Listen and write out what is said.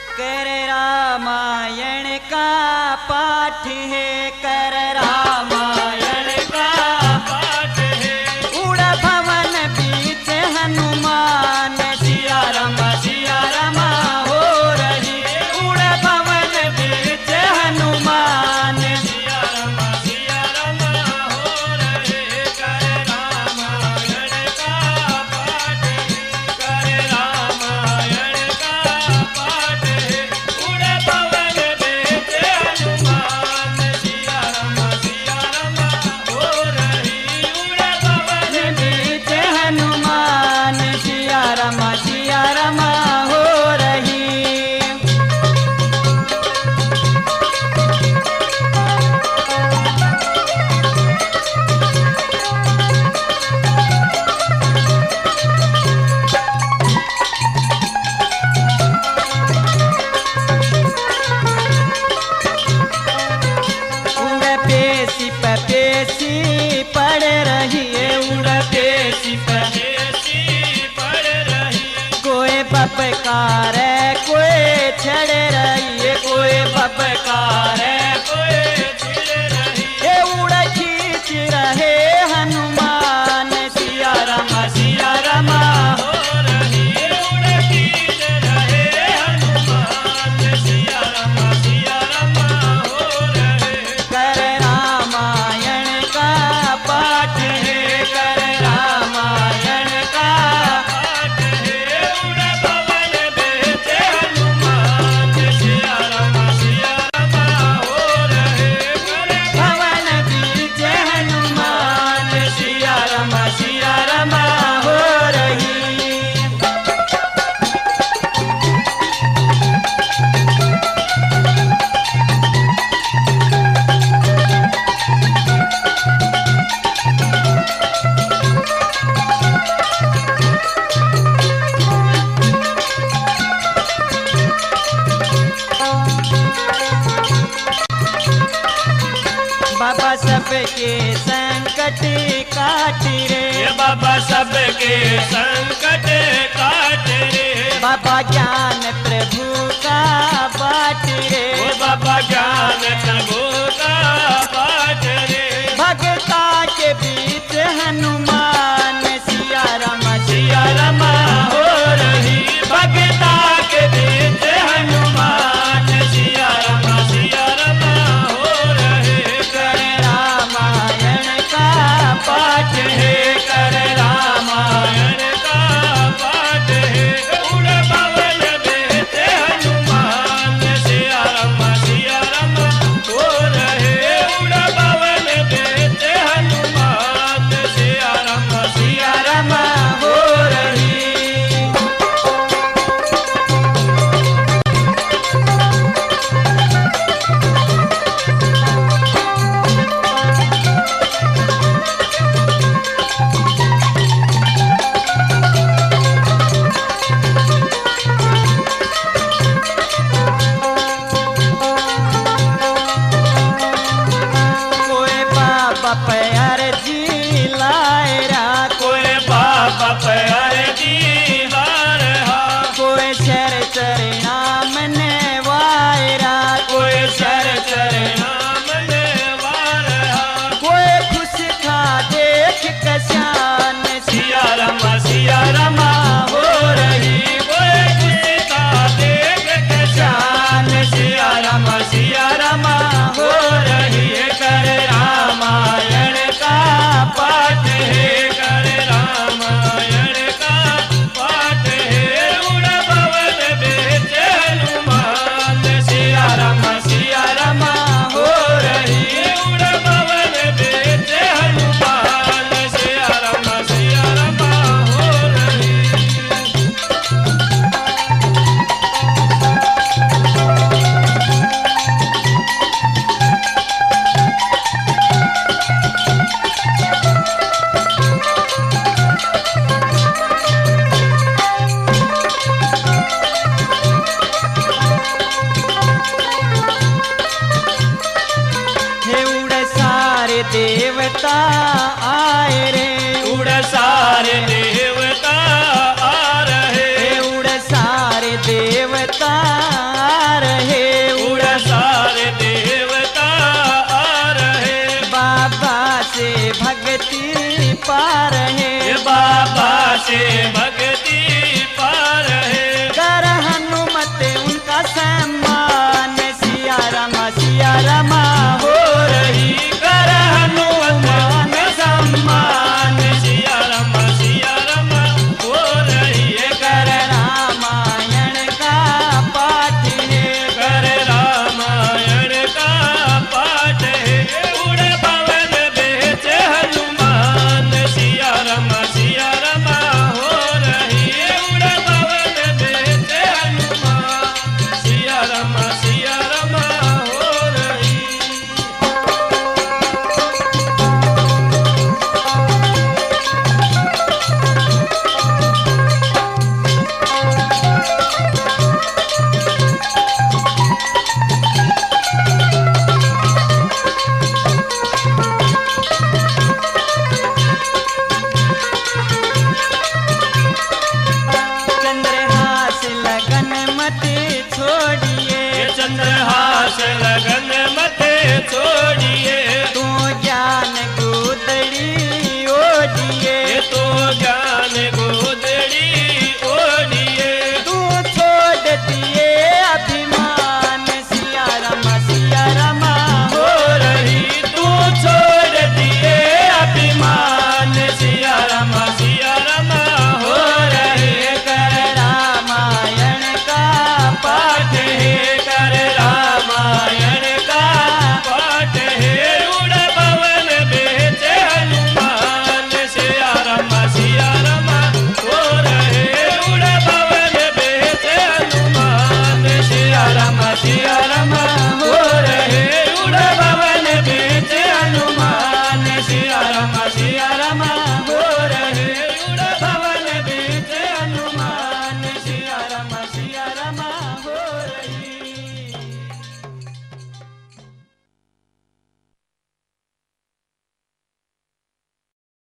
कर रामायण का पाठ है, कर रामायण का पाठ है। उड़ भवन बीच हनुमान सिया रामा हो रही। उड़ भवन बीच हनुमान सिया रामा हो रहे। कर रामायण का पाठ है, कर रामायण का पाठ है। उड़ भवन बीच हनुमान सिया रामा हो रही। उड़ भवन बीच हनुमान सिया रामा हो रही। उड़ पेशी पड़ रही है, उड़ पेशी पड़ रही। कोई बपकार है, कोई छड़ रही है, कोई बपकार है, कोई छिड़ रही है। उड़ खींच रहे हनुमान सिया रामा हो रही। उड़ खींच रहे हनुमान सिया रामा हो रहे। कर रामायण का पाठ है, कर रामायण का पाठ है। उड़ भवन बीच हनुमान सिया रामा हो रहे। कर भवन बीच हनुमान सिया रामा हो रही। बाबा सबके संकट काट रे, बाबा सबके संकट काट रे। बाबा ज्ञान प्रभु का बाट रे। ओ बाबा ज्ञान प्रभु का पाठ रे। भगता के बीच हनुमान सिया रामा हो रही। भगता के बीच हनुमान सिया रामा हो रहे। कर रामायण का पाठ है, कर रामायण का कृपा रहे ये बाबा से भगवान